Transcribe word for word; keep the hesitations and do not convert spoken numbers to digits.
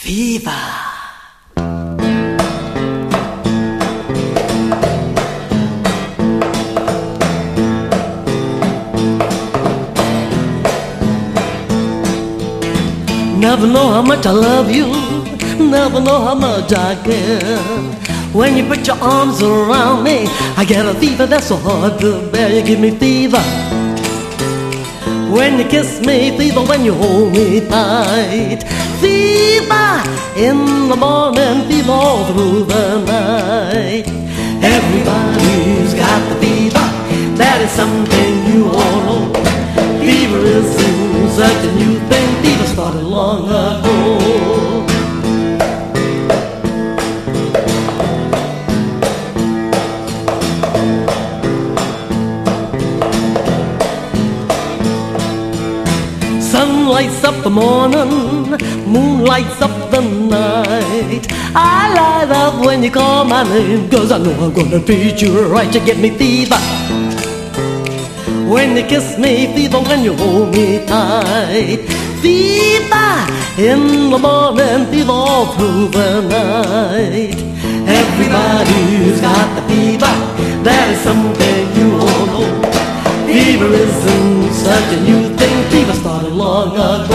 Fever. Never know how much I love you, never know how much I care. When you put your arms around me, I get a fever that's so hard to bear. You give me fever when you kiss me, fever when you hold me tight. Fever in the morning, fever all through the night. Everybody's got the fever, that is something you all know. Fever isn't such a new thing, fever started long ago. Sun lights up the morning, moon lights up the night. I light up when you call my name, 'cause I know I'm gonna treat you right. You give me fever when you kiss me, fever when you hold me tight. Fever in the morning, fever all through the night. Everybody's got the fever, that is something you all know. Fever isn't such a new thing, fever started long ago.